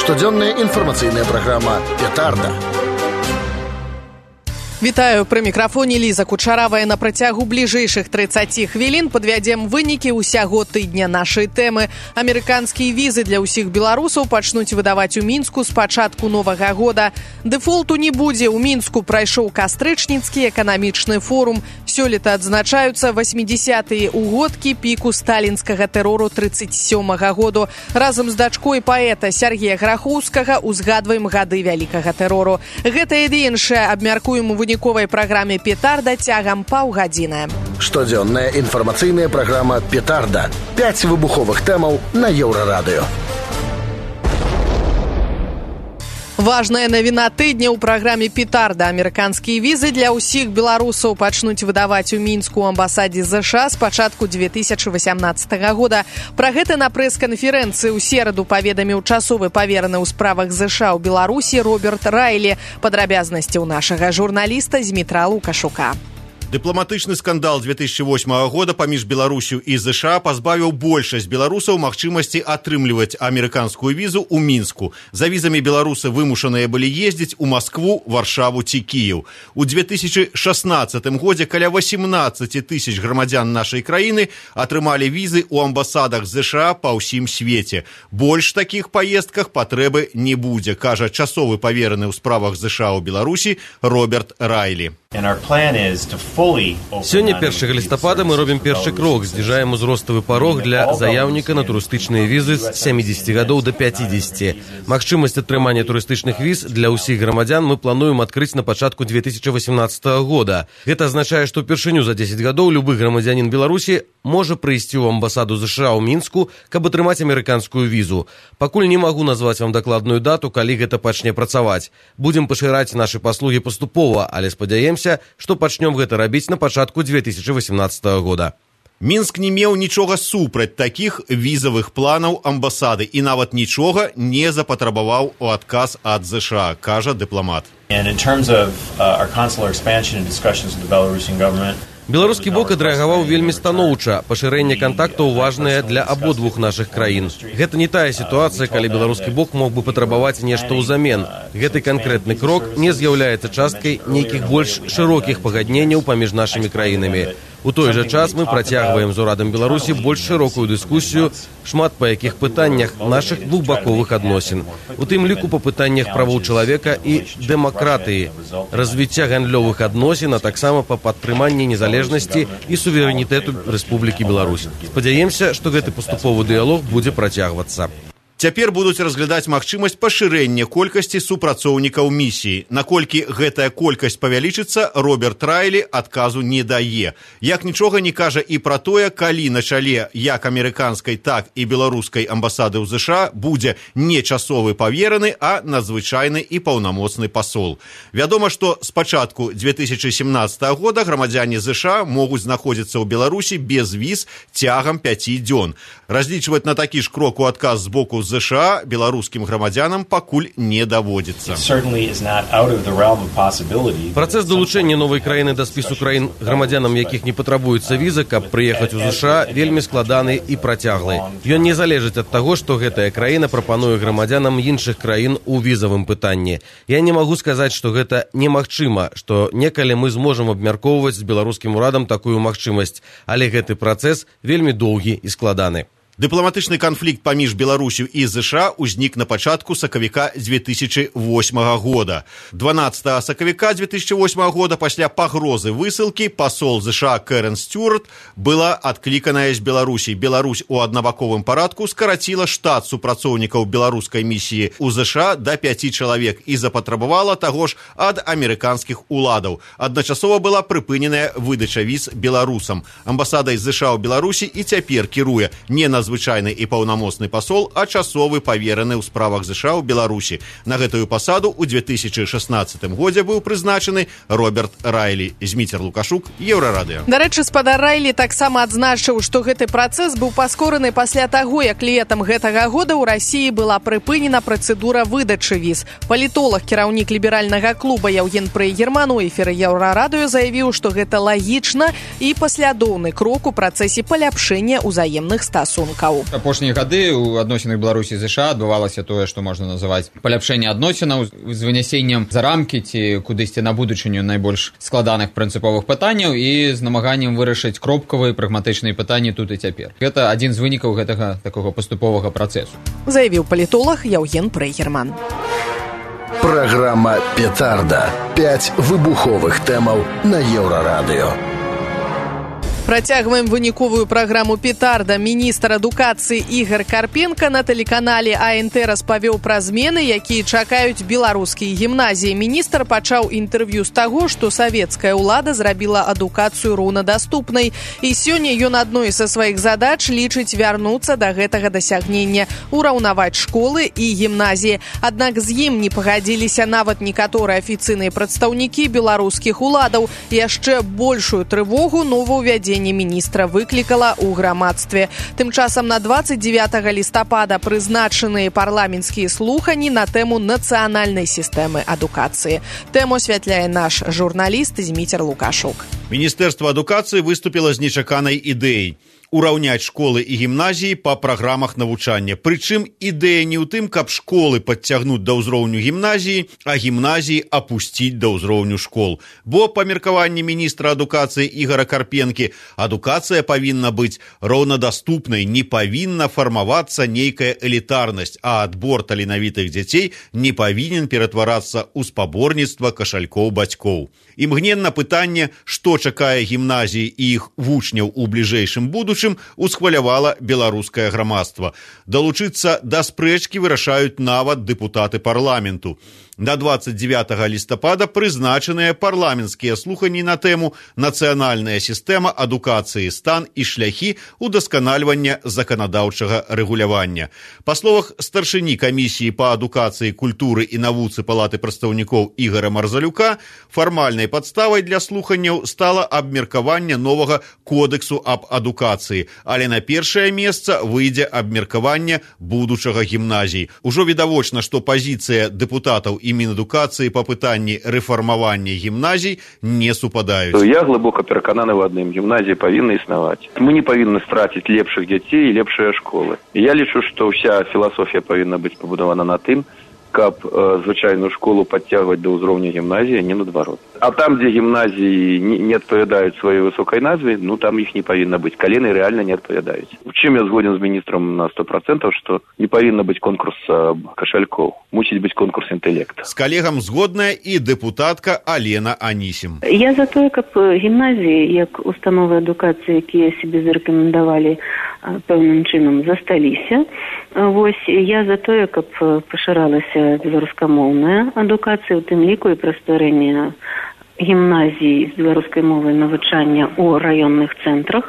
Штодзённая інфармацыйная праграма «Петарда». Вітаю, пры мікрафоне Ліза Кучаравая. На працягу бліжэйшых 30 хвілін падвядзем вынікі ўсяго тыдня нашай тэмы. Амерыканскія візы для ўсіх беларусаў пачнуць выдаваць у Мінску з пачатку новага года. Дэфолту не будзе. У Мінску прайшоў кастрычніцкі эканамічны форум. Сёлета адзначаюцца 80-тыя ўгодкі піку сталінскага тэрору 37-га году. Разам з дачкой паэта Сергея Грахоўскага узгадваем гады вялікага тэрору. Гэта і іншае абмяркуем у выніковай праграме «Петарда» цягам паўгадзіны. Штодзённая інфармацыйная праграма «Петарда». 5 выбуховых тэмаў на Еўрарадыё. Важная навіна тыдня ў праграме «Петарда». Амерыканскія візы для ўсіх беларусаў пачнуць выдаваць у Мінску ў амбасадзе ЗША з пачатку 2018 года. Пра гэта на прэс-канферэнцыі ў сераду паведаміў часовы павераны ў справах ЗША ў Беларусі Роберт Райлі. Падрабязнасці ў нашага журналіста Змітра Лукашука. Дыпламатычны скандал 2008 года паміж Беларусю і ЗША пазбавіў большасць беларусаў магчымасці атрымліваць амерыканскую візу ў Мінску. За візамі беларусы вымушаныя былі ездзіць у Маскву, Варшаву ці Кіеў. У 2016 годзе каля 18 тысяч грамадзян нашай краіны атрымалі візы ў амбасадах ЗША па ўсім свеце. Больш такіх паездках патрэбы не будзе, кажа часовы павераны ў справах ЗША ў Беларусі Роберт Райлі. Сёння 1 лістапада мы робім першы крок, зніжаем узроставы парог для заяўніка на турыстычныя візы з 70 гадоў да 50. Магчымасць атрымання турыстычных віз для ўсіх грамадзян мы плануем адкрыць на пачатку 2018 года. Гэта азначае, што ўпершыню за 10 гадоў любы грамадзянін Беларусі можа прыйсці ў амбасаду ЗША ў Мінску, каб атрымаць амерыканскую візу. Пакуль не магу назваць вам дакладную дату, калі гэта пачне працаваць. Будзем пашыраць нашы паслугі паступова, але спадзяемся, што пачнём гэта рабіць на пачатку 2018 года. Мінск не меў нічога супраць такіх візавых планаў амбасады і нават нічога не запатрабаваў у адказ ад ЗША, кажа дыпламат. Беларускі бок адрэагаваў вельмі станоўча. Пашырэнне кантактаў важнае для абодвух нашых краін. Гэта не тая сітуацыя, калі беларускі бок мог бы патрабаваць нешта ўзамен. Гэты канкрэтны крок не з'яўляецца часткай нейкіх больш шырокіх пагадненняў паміж нашымі краінамі. У той жа час мы працягваем з урадам Беларусі больш шырокую дыскусію, шмат па якіх пытаннях нашых двухбаковых адносін. У тым ліку па пытаннях правоў чалавека і дэмакратыі, развіцця гандлёвых адносін, а таксама па падтрыманні незалежнасці і суверэнітэту Рэспублікі Беларусь. Спадзяемся, што гэты паступовы дыялог будзе працягвацца. Цяпер будуць разглядаць магчымасць пашырэння колькасці супрацоўнікаў місіі. Наколькі гэтая колькасць павялічыцца, Роберт Райлі адказу не дае. Як нічога не кажа і пра тое, калі на чале як амерыканскай, так і беларускай амбасады ў ЗША будзе не часовы павераны, а надзвычайны і паўнамоцны пасол. Вядома, што з пачатку 2017 года грамадзяне ЗША могуць знаходзіцца ў Беларусі без віз цягам 5 дзён. Разлічваць на такі ж крок у адказ з боку ЗША беларускім грамадзянам пакуль не даводзіцца. Працэс далучэння новай краіны да спісу краін, грамадзянам якіх не патрабуецца віза, каб прыехаць у ЗША, вельмі складаны і працяглы. Ён не залежыць ад таго, што гэтая краіна прапануе грамадзянам іншых краін у візавым пытанні. Я не магу сказаць, што гэта немагчыма, што некалі мы зможам абмяркоўваць з беларускім урадам такую магчымасць, але гэты працэс вельмі доўгі і складаны. Дыпламатычны канфлікт паміж Беларусю і ЗША ўзнік на пачатку сакавіка 2008 года. 12 сакавіка 2008 года пасля пагрозы высылкі пасол ЗША Кэрэн Стюарт была адкліканая з Беларусі. Беларусь у аднабаковым парадку скараціла штат супрацоўнікаў беларускай місіі ў ЗША да 5 чалавек і запатрабавала таго ж ад амерыканскіх уладаў. Адначасова была прыпыненая выдача віз беларусам. Амбасадай ЗША ў Беларусі і цяпер кіруе не надзвычайны і паўнамоцны пасол, а часовы павераны ў справах ЗША ў Беларусі. На гэтую пасаду ў 2016 годзе быў прызначаны Роберт Райлі. Зміцер Лукашук, Еўрарадыё. Дарэчы, спадар Райлі таксама адзначыў, што гэты працэс быў паскораны пасля таго, як летам гэтага года ў Расіі была прыпынена працэдура выдачы віз. Палітолог, кіраўнік ліберальнага клуба Яўген Прыгерман у эфіры Еўрарадыё заявіў, што гэта лагічна і паслядоўны крок у працэсе паляпшэння ўзаемных стасункаў. вынікаў. Апошнія гады ў адносінах Беларусі і ЗША адбывалася тое, што можна называць паляпшэнне адносінаў з вынесеннем за рамкі ці кудысьці на будучыню найбольш складаных прынцыповых пытанняў і з намаганнем вырашыць кропкавыя прагматычныя пытанні тут і цяпер. Гэта адзін з вынікаў гэтага такога паступовага працэсу. Заявіў палітолог Яўген Прейгерман. Программа «Петарда». 5 выбуховых тэмаў на Еўрарадыё. Працягваем выніковую праграму «Петарда». Міністр адукацыі Ігар Карпенка на тэлеканале АНТ распавёў пра змены, якія чакаюць беларускія гімназіі. Міністр пачаў інтэрв'ю з таго, што савецкая ўлада зрабіла адукацыю роўнадаступнай. І сёння ён адной са сваіх задач лічыць вярнуцца да гэтага дасягнення – ураўнаваць школы і гімназіі. Аднак з ім не пагадзіліся нават некаторыя афіцыйныя прадстаўнікі беларускіх уладаў. Яшчэ большую трывогу новаўвядзенне міністра выклікала ў грамадстве. Тым часам на 29 лістапада прызначаныя парламенцкія слухані на тэму нацыянальнай сістэмы адукацыі. Тэму асвятляе наш журналіст Зміцер Лукашук. Міністэрства адукацыі выступіла з нечаканай ідэяй ураўняць школы і гімназіі па праграмах навучання. Прычым ідэя не ў тым, каб школы падцягнуць да ўзроўню гімназіі, а гімназіі апусціць да ўзроўню школ. Бо, па меркаванні міністра адукацыі Ігара Карпенкі, адукацыя павінна быць роўнадаступнай, не павінна фармавацца нейкая элітарнасць, а адбор таленавітых дзяцей не павінен ператварацца ў спаборніцтва кашалькоў бацькоў. Імгненна пытанне, што чакае гімназіі і іх вучняў у бліжэйшым будучым, усхвалявала беларускае грамадства. Далучыцца да спрэчкі вырашаюць нават дэпутаты парламенту. На 29 лістапада прызначаныя парламенцкія слухані на тэму «Нацыянальная сістэма адукацыі. Стан і шляхі удасканальвання заканадаўчага рэгулявання». Па словах старшыні камісіі па адукацыі, культуры і навуцы Палаты прадстаўнікоў Ігара Марзалюка, фармальнай падставай для слуханняў стала абмеркаванне новага кодэксу аб адукацыі, але на першае месца выйдзе абмеркаванне будучага гімназій. Ужо відавочна, што пазіцыя дэпутатаў і Мінадукацыі па пытанні рэфармавання гімназій не супадаюць. Я глыбока перакананы ў адным: гімназіі павінны існаваць. Мы не павінны страціць лепшых дзяцей і лепшыя школы. І я лічу, што ўся філасофія павінна быць пабудавана на тым, каб звычайную школу падцягваць да ўзроўня гімназіі, не наадварот. А там, дзе гімназіі не адпавядаюць сваёй высокай назве, там іх не павінна быць, калі яны рэальна не адпавядаюць. У чым я згоден з міністрам на 100%, што не павінна быць конкурс кашалькоў, мусіць быць конкурс інтэлекта. З калегам згодная і дэпутатка Алена Анісім. Я за тое, каб гімназіі, як установы адукацыі, якія сябе зарэкамендавалі пэўным чынам, засталіся. Вось, я за тое, каб пашыралася беларускамоўная адукацыя, у тым ліку і пра стварэнне гімназій з беларускай мовай навучання ў раённых цэнтрах.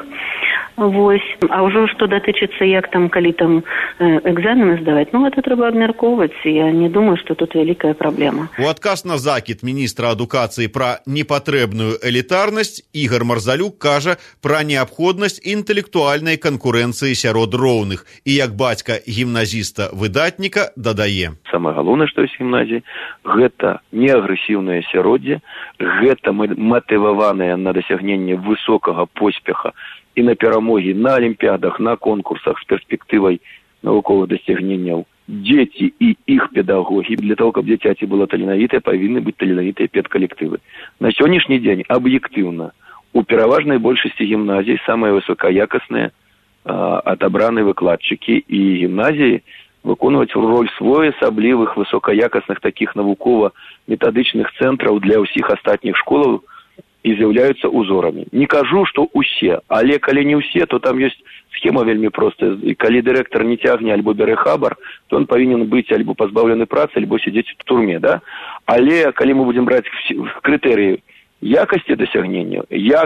Вось. А ўжо што датычыцца, як там, калі там экзамены здаваць, гэта трэба абмяркоўваць. Я не думаю, што тут вялікая праблема. У адказ на закід міністра адукацыі пра непатрэбную элітарнасць Ігар Марзалюк кажа пра неабходнасць інтэлектуальнай канкурэнцыі сярод роўных. І як бацька гімназіста-выдатніка дадае: самае галоўнае, што ёсць гімназіі, гэта не агрэсіўнае асяроддзе, гэта матываванае на дасягненне высокага поспеха і на перамогі на алімпіядах, на конкурсах з перспектывай навуковых дасягненняў. Дзеці і іх педагогі, для того, каб дзіцяці было таленавітае, павінны быць таленавітыя педкалектывы. На сённяшні дзень аб'ектыўна у пераважнай большасці гімназій самыя высокаякасныя адабраныя выкладчыкі, і гімназіі выконваць роль своеасаблівых высокаякасных такіх навукова-метадычных цэнтраў для ўсіх астатніх школаў і з'яўляюцца узорамі. Не кажу, што ўсе, але калі не ўсе, то там ёсць схема вельмі простая. І калі дырэктар не цягне альбо бярэ хабар, то он павінен быць альбо пазбаўлены працы, альбо сядзець у турме, да? Але калі мы будзем браць крытэрыі якасці дасягнення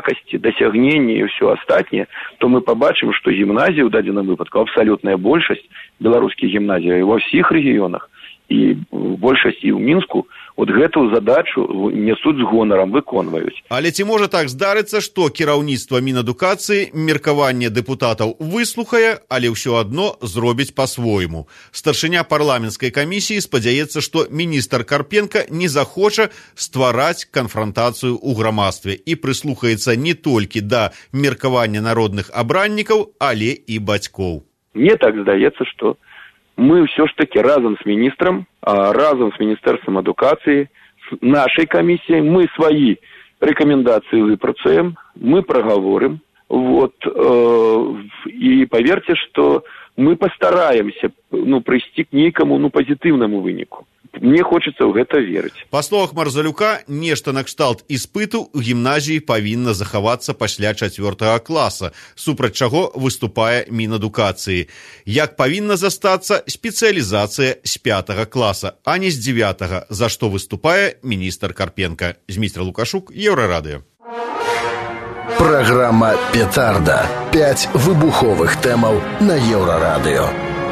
і ўсё астатняе, то мы пабачым, што гімназіі ў дадзеным выпадку, абсалютная большасць беларускіх гімназій ва ўсіх рэгіёнах і большасць і ў Мінску, от гэтую задачу несуць з гонарам, выконваюць. Але ці можа так здарыцца, што кіраўніцтва Мінадукацыі меркаванне дэпутатаў выслухае, але ўсё адно зробіць па-свойму? Старшыня парламенцкай камісіі спадзяецца, што міністр Карпенка не захоча ствараць канфрантацыю ў грамадстве і прыслухаецца не толькі да меркавання народных абраннікаў, але і бацькоў. Мне так здаецца, што мы ўсё ж такі разам з міністрам, разам з міністэрствам адукацыі, з нашай камісіяй, мы сваі рэкамендацыі выпрацуем, мы прагаворым, і паверце, што мы пастараемся прыйсці к нейкаму пазітыўнаму выніку. Мне хочется ў гэта верыць. Па словах Марзалюка, нешта накшталт іспыту ў гімназіі павінна захавацца пасля 4 класа, супраць чаго выступае Мінадукацыі. Як павінна застацца спецыялізацыя з 5 класа, а не з 9, за што выступае міністр Карпенка. Зміцер Лукашук, Еўрарадыё. Праграма «Петарда». 5 выбуховых тэмаў на Еўрарадыё.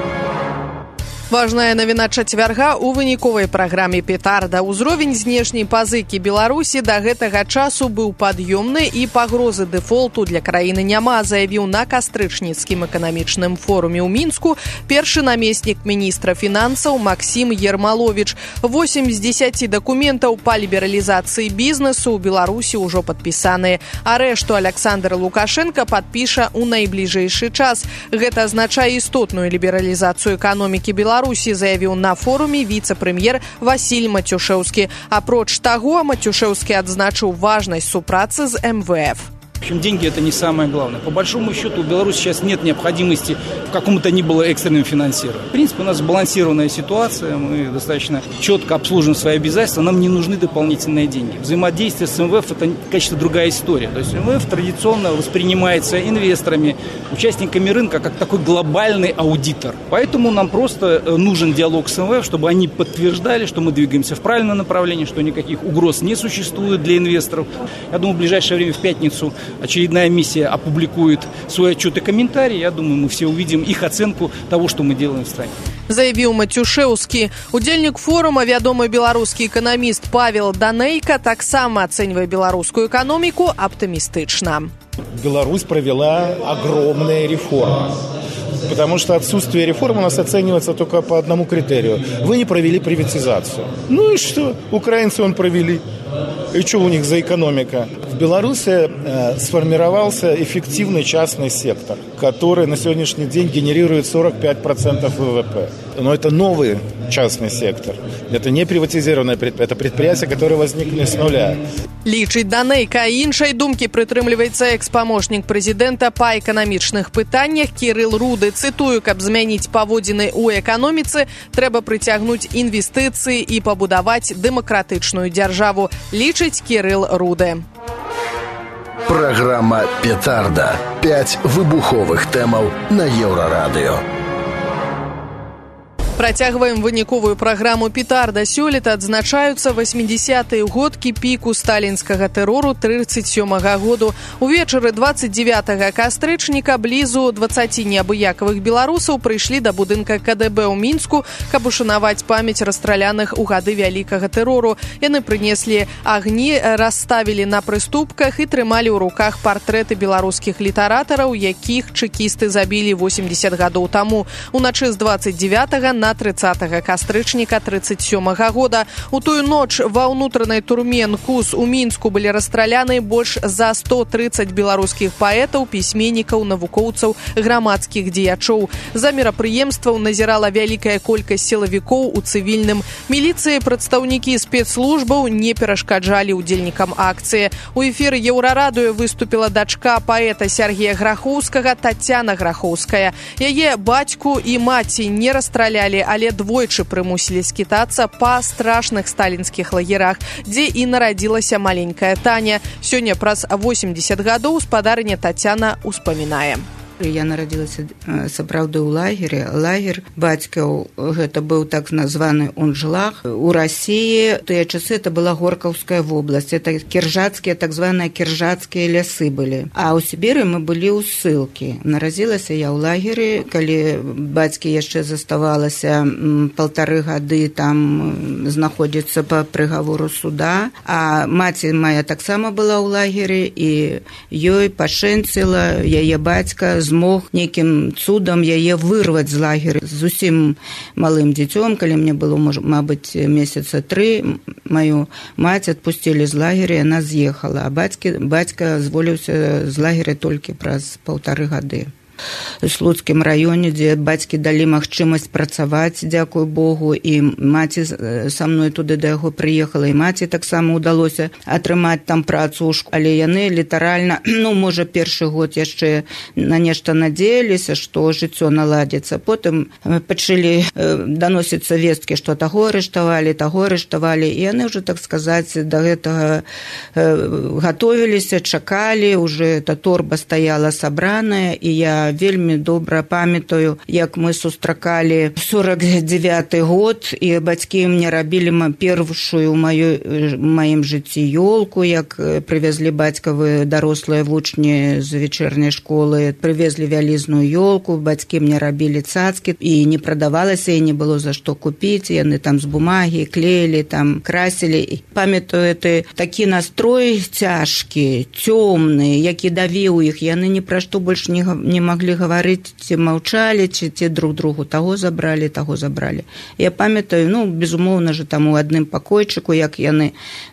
Важная навіна чацвярга ў выніковай праграме «Петарда». Узровень знешняй пазыкі Беларусі да гэтага часу быў пад'ёмны і пагрозы дэфолту для краіны няма, заявіў на кастрычніцкім эканамічным форуме ў Мінску першы намеснік міністра фінансаў Максім Ермаловіч. 8 з 10 дакументаў па лібералізацыі бізнесу ў Беларусі ўжо падпісаныя, а рэшту Александр Лукашенко падпіша ў найбліжэйшы час. Гэта азначае істотную лібералізацыю эканомікі Беларусі, заявіў на форуме віцэ-прэм'ер Васіль Матюшэўскі. Апроч таго, Матюшэўскі адзначыў важнасць супрацы з МВФ. В общем, деньги – это не самое главное. По большому счету, у Беларуси сейчас нет необходимости в каком-то ни было экстренном финансировании. В принципе, у нас сбалансированная ситуация, мы достаточно четко обслуживаем свои обязательства, нам не нужны дополнительные деньги. Взаимодействие с МВФ – это, конечно, другая история. То есть МВФ традиционно воспринимается инвесторами, участниками рынка, как такой глобальный аудитор. Поэтому нам просто нужен диалог с МВФ, чтобы они подтверждали, что мы двигаемся в правильном направлении, что никаких угроз не существует для инвесторов. Я думаю, в ближайшее время, в пятницу, очередная миссия опубликует свой отчет и комментарий. Я думаю, мы все увидим их оценку того, что мы делаем в стране. Заявіў Матюшэўскі. Удзельнік форума, вядомы беларускі эканаміст Павел Данейка, таксама ацэньвае беларускую эканоміку аптымістычна. Беларусь провела огромные реформы. Потому что отсутствие реформ у нас оценивается только по одному критерию. Вы не провели приватизацию. Ну и что? Украинцы провели. И что у них за экономика? В Беларуси сформировался эффективный частный сектор, который на сегодняшний день генерирует 45% ВВП. Но это новый частный сектор. Это не приватизированное предприятие. Это предприятия, которые возникли с нуля. Лічыць Данейка, іншай думкі прытрымліваецца экс-памочнік прэзідэнта па эканамічных пытаннях Кірыл Руды. Цытую, каб змяніць паводзіны ў эканоміцы, трэба прыцягнуць інвестыцыі і пабудаваць дэмакратычную дзяржаву, лічыць Кірыл Руды. Праграма «Петарда». 5 выбуховых тэмаў на Еўрарадыё. Працягваем выніковую праграму «Петарда». Сёлета адзначаюцца 80-е годкі піку сталінскага тэрору 37-го году. Увечары 29 кастрычніка блізу 20 неабыякавых беларусаў прыйшлі да будынка КДБ ў Мінску, каб ушанаваць памяць расстраляных у гады вялікага тэрору. Яны прынеслі агні, расставілі на прыступках і трымалі ў руках партрэты беларускіх літаратараў, якіх чэкісты забілі 80 гадоў таму. Уначы з 29 на 30 кастрычніка 37-го года. У тую ноч ва ўнутранай турме НКУС у Мінску былі расстраляны больш за 130 беларускіх паэтаў, пісьменнікаў, навукоўцаў, грамадскіх дзеячоў. За мерапрыемстваў назірала вялікая колькасць сілавікоў у цывільным. Міліцыі прадстаўнікі спецслужбаў не перашкаджалі ўдзельнікам акцыі. У эфіры Еўрарадыё выступіла дачка паэта Сергея Грахоўскага Тацяна Грахоўская. Яе бацьку і маці не расстралялі, але двойчы прымусілі скітацца па страшных сталінскіх лагерах, дзе і нарадзілася маленькая Таня. Сёння праз 80 гадоў спадарыня Тацяна ўспамінае. Я нарадзілася сапраўды ў лагеры. Лагер бацькаў, гэта быў так названы Унжлах. У Расіі тыя часы это была Горкаўская вобласць. Это кіржацкія, так званыя кіржацкія лясы былі. А ў Сібіры мы былі ў ссылкі. Нарадзілася я ў лагеры, калі бацькі яшчэ заставалася 1,5 гады там знаходзіцца па прыгавору суда. А маці моя таксама была ў лагеры, і ёй пашэнціла, яе бацька змог нейкім цудам яе вырваць з лагеря. Зусім малым дзіцём, калі мне было, мабыць, месяца 3, маю маці адпусцілі з лагеря, яна з'ехала, а бацька зволіўся з лагеря толькі праз 1,5 гады. слуцкім раёне, дзе бацькі далі магчымасць працаваць, дзякуй Богу, і маці са мной туды да яго прыехала, і маці таксама ўдалося атрымаць там працу, але яны літаральна, можа, першы год яшчэ на нешта надеяліся, што жыццё наладзіцца. Потым пачалі даносіцца весткі, што таго арыштавалі, і яны ўжо, так сказаць, да гэтага гатовіліся, чакалі, уже эта торба стаяла сабраная, і я вельмі добра памятаю, як мы сустракалі 49-й год, і бацькі мне рабілі першую ў маім жыцці ёлку, як прывезлі бацькавы дарослыя вучні з вечерняй школы, прывезлі вялізную ёлку, бацькі мне рабілі цацкі, і не прадавалася, і не было за што купіць, яны там з бумагі клеілі, там красілі. Памятаю, такі настрой цяжкі, цёмны, які давіў іх, яны ні пра што больш не маглі гаварыць, ці маўчалі, ці друг другу таго забралі. Я памятаю, безумоўна же, там у адным пакойчыку, як яны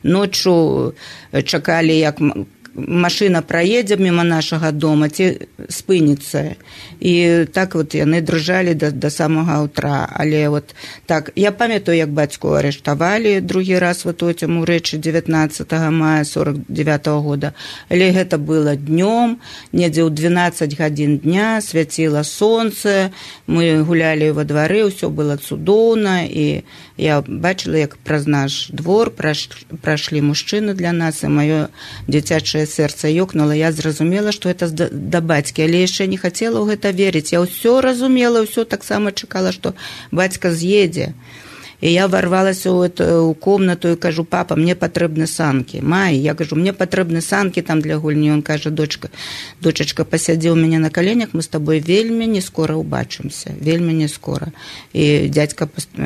ноччу чакалі, як машына праедзе міма нашага дома, ці спыніцца. І так вот яны дрыжалі да самага ўтра. Але вот так, я памятаю, як бацьку арыштавалі другі раз вот у цьому рэчы 19 мая 49-го года. Але гэта было днём, недзе ў 12 гадзін дня, свяціла сонце, мы гулялі во двары, ўсё было цудоўна, і я бачыла, як праз наш двор прайшлі мужчыны для нас, і маё дзіцячае сэрца ёкнула. Я зразумела, што гэта да бацькі, але яшчэ не хацела ў гэта верыць. Я ўсё разумела, ўсё таксама чакала, што бацька з'едзе. І я ворвалася ў комнату і кажу: папа, мне патрэбны санкі. Я кажу, мне патрэбны санкі там для гульні. Он кажа: дочачка, пасядзі ў мяне на каленях, мы з табой вельмі не скора ўбачымся, вельмі не скора. І дзядзька,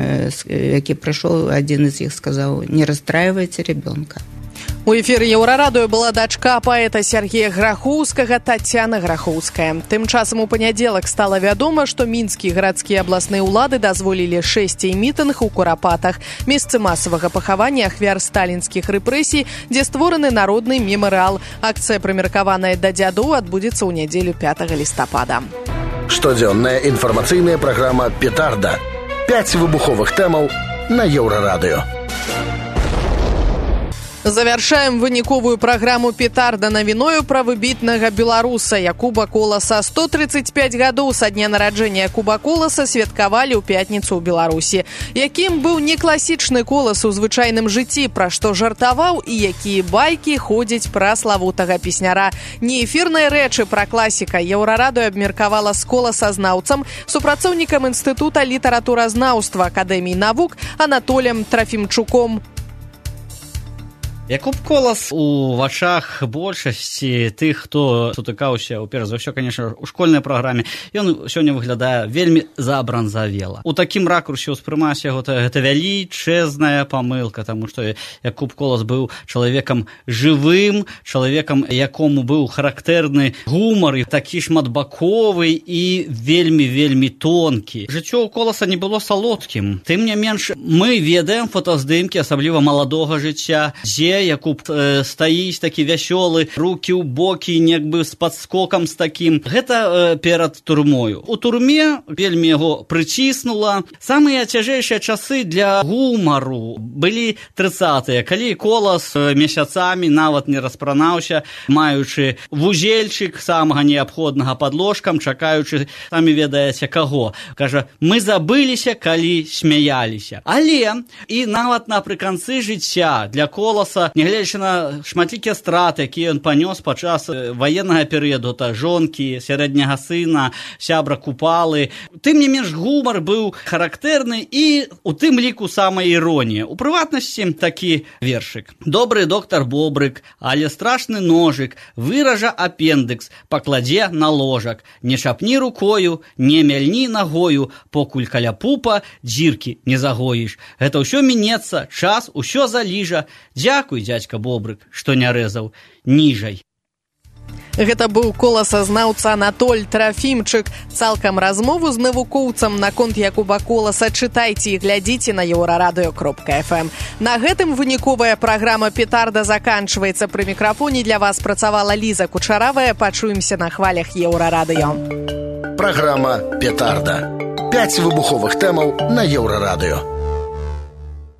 які прыйшоў, адзін з іх сказаў: не расстраивайте ребенка. У эфіры Еўрарадыё была дачка паэта Сергея Грахоўскага Тацяна Грахоўская. Тым часам у панядзелак стала вядома, што мінскія гарадскія абласныя ўлады дазволілі 6 мітынг у Курапатах, месцы масавага пахавання ахвяр сталінскіх рэпрэсій, дзе створаны народны мемарыял. Акцыя, прымеркаваная да дзядоў, адбудзецца ў нядзелю 5 лістапада. Штодзённая інфармацыйная праграма «Петарда». 5 выбуховых тэмаў на Еўрарадыё. Завяршаем выніковую праграму «Петарда» навіною пра выбітнага беларуса Якуба Коласа. 135 гадоў са дня нараджэння Якуба Коласа святкавалі ў пятніцу ў Беларусі. Якім быў некласічны Колас у звычайным жыцці, пра што жартаваў і якія байкі ходзяць пра славутага песняра. Неэфірныя рэчы пра класіка Еўрарадыё абмеркавала з коласазнаўцам, супрацоўнікам Інстытута літаратуразнаўства Акадэміі навук Анатоліем Трафімчуком. Якуб Колас у вачах большасці тых, хто сутыкаўся, перш за ўсё, конечно, у школьнай праграме, ён сёння выглядае вельмі забранзавела. У такім ракурсе ўспрымаецца яго гэта вялічэзная памылка, таму што Якуб Колас быў чалавекам жывым, чалавекам, якому быў характэрны гумар, і такі шматбаковы і вельмі тонкі. Жыццё у Коласа не было салодкім. Тым не менш, мы ведаем фотаздымкі, асабліва маладога жыцця, дзе Якуб стаіць такі вясёлы, рукі ў бокі, нібы з падскокам з такім. Гэта перад турмою. У турме вельмі яго прыціснула. Самыя цяжэйшыя часы для гумару былі 30-е, калі Колас месяцамі нават не распранаўся, маючы вузельчык самага неабходнага пад ложкам, чакаючы, самі ведаеце каго. Кажа, мы забыліся, калі смяяліся. Але і нават напрыканцы жыцця для Коласа, нягледзячы на шматлікія страты, якія ён панёс падчас ваеннага перыяду, жонкі, сярэдняга сына, сябра Купалы. Тым не менш, гумар быў характэрны і у тым ліку самая іронія. У прыватнасці такі вершык. Добры доктар Бобрык, але страшны ножык, выража апендыкс, пакладзе на ложак. Не шапні рукою, не мяльні нагою, покуль каля пупа дзіркі не загоіш. Гэта ўсё мінецца, час усё заліжа. Дзякуй, дзядзька Бобрык, што не рэзаў ніжай. Гэта быў коласазнаўца Анатоль Трафімчык. Цалкам размову з навукоўцам наконт Якуба Коласа чытайце і глядзіце на еўрарадыё.фм. На гэтым выніковая праграма «Петарда» заканчваецца. Пры мікрафоне для вас працавала Ліза Кучаравая. Пачуемся на хвалях Еўрарадыё. Праграма «Петарда». 5 выбуховых тэмаў на Еўрарадыё.